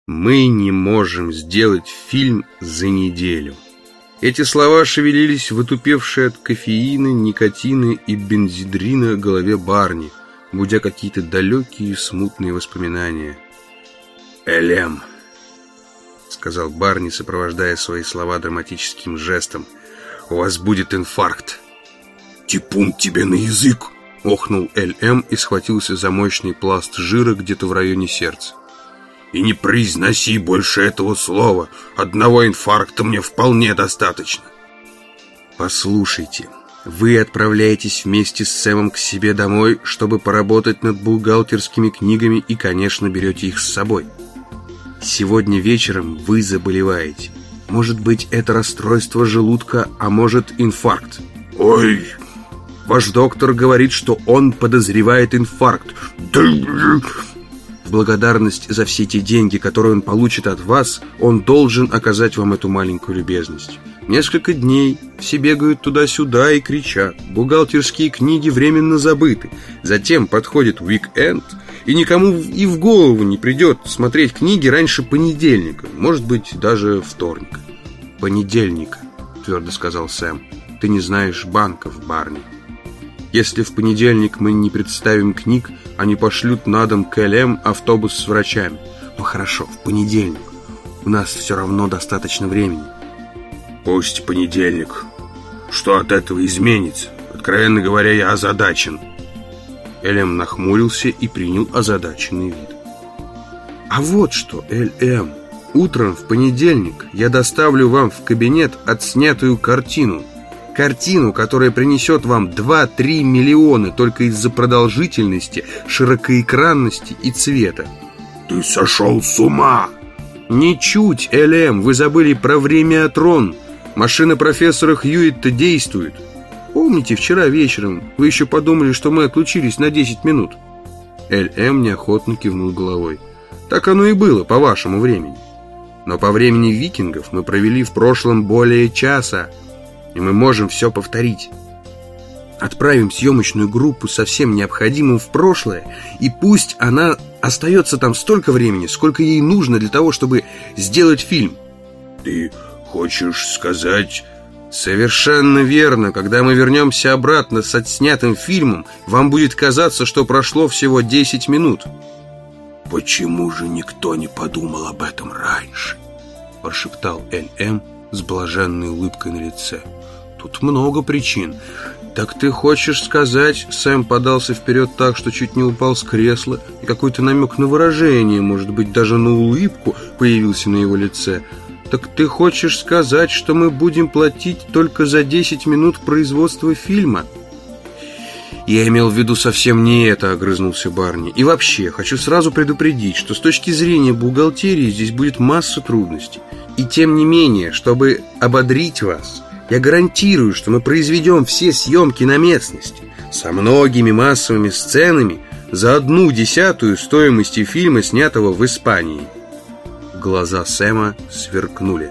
Мы не можем сделать фильм за неделю. Эти слова шевелились в отупевшей от кофеина, никотина и бензидрина голове Барни, будя какие-то далекие и смутные воспоминания. «Элем», — сказал Барни, сопровождая свои слова драматическим жестом, — «у вас будет инфаркт». «Типун тебе на язык!» — охнул Элем и схватился за мощный пласт жира где-то в районе сердца. «И не произноси больше этого слова. Одного инфаркта мне вполне достаточно». «Послушайте, вы отправляетесь вместе с Сэмом к себе домой, чтобы поработать над бухгалтерскими книгами и, конечно, берете их с собой. Сегодня вечером вы заболеваете. Может быть, это расстройство желудка, а может, инфаркт». «Ой!» «Ваш доктор говорит, что он подозревает инфаркт». «Да...» В благодарность за все те деньги, которые он получит от вас, он должен оказать вам эту маленькую любезность. Несколько дней все бегают туда-сюда и кричат. Бухгалтерские книги временно забыты. Затем подходит уик-энд, и никому и в голову не придет смотреть книги раньше понедельника, может быть, даже вторника. «Понедельника», — твердо сказал Сэм. «Ты не знаешь банков, Барни. Если в понедельник мы не представим книг, они пошлют на дом к Элем автобус с врачами. Ну хорошо, в понедельник. У нас все равно достаточно времени». «Пусть понедельник. Что от этого изменится? Откровенно говоря, я озадачен». Элем нахмурился и принял озадаченный вид. «А вот что, Элем, утром в понедельник я доставлю вам в кабинет отснятую картину. Картину, которая принесет вам 2-3 миллиона только из-за продолжительности, широкоэкранности и цвета». «Ты сошел с ума!» «Ничуть, Элем, вы забыли про времяотрон. Машина профессора Хьюитта действует. Помните, вчера вечером вы еще подумали, что мы отлучились на 10 минут?» Элем неохотно кивнул головой. «Так оно и было, по вашему времени. Но по времени викингов мы провели в прошлом более часа, и мы можем все повторить. Отправим съемочную группу со всем необходимым в прошлое, и пусть она остается там столько времени, сколько ей нужно для того, чтобы сделать фильм». «Ты хочешь сказать...» «Совершенно верно. Когда мы вернемся обратно с отснятым фильмом, вам будет казаться, что прошло всего 10 минут». «Почему же никто не подумал об этом раньше?» — прошептал Элем с блаженной улыбкой на лице. «Тут много причин». «Так ты хочешь сказать...» Сэм подался вперед так, что чуть не упал с кресла, и какой-то намек на выражение, может быть, даже на улыбку, появился на его лице. «Так ты хочешь сказать, что мы будем платить только за 10 минут производства фильма?» «Я имел в виду совсем не это», — огрызнулся Барни. «И вообще, хочу сразу предупредить, что с точки зрения бухгалтерии здесь будет масса трудностей. И тем не менее, чтобы ободрить вас, я гарантирую, что мы произведем все съемки на местности, со многими массовыми сценами, за 1/10 стоимости фильма, снятого в Испании». Глаза Сэма сверкнули.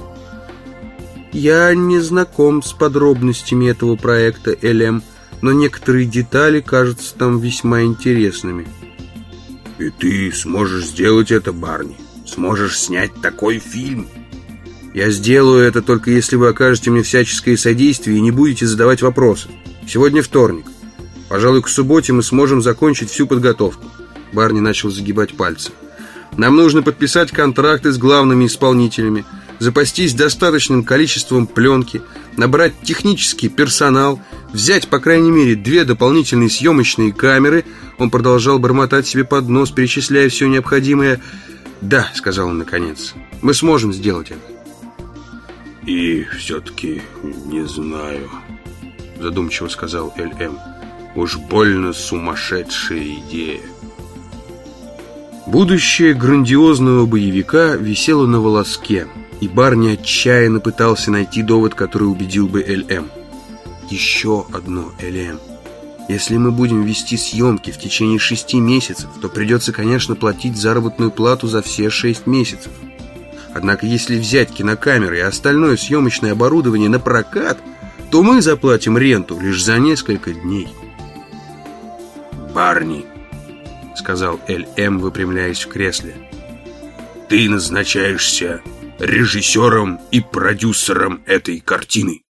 «Я не знаком с подробностями этого проекта, Элем, но некоторые детали кажутся там весьма интересными». «И ты сможешь сделать это, Барни? Сможешь снять такой фильм?» «Я сделаю это только если вы окажете мне всяческое содействие и не будете задавать вопросы. Сегодня вторник. Пожалуй, к субботе мы сможем закончить всю подготовку». Барни начал загибать пальцы. «Нам нужно подписать контракты с главными исполнителями, запастись достаточным количеством пленки, набрать технический персонал, взять, по крайней мере, 2 дополнительные съемочные камеры». Он продолжал бормотать себе под нос, перечисляя все необходимое. «Да», — сказал он наконец, — «мы сможем сделать это». «И все-таки не знаю», — задумчиво сказал Элем. «Уж больно сумасшедшая идея». Будущее грандиозного боевика висело на волоске, и Барни отчаянно пытался найти довод, который убедил бы Элем. «Еще одно, Элем. Если мы будем вести съемки в течение 6 месяцев, то придется, конечно, платить заработную плату за все 6 месяцев. Однако, если взять кинокамеры и остальное съемочное оборудование на прокат, то мы заплатим ренту лишь за несколько дней». «Барни», — сказал Элем, выпрямляясь в кресле, ты назначаешься режиссером и продюсером этой картины.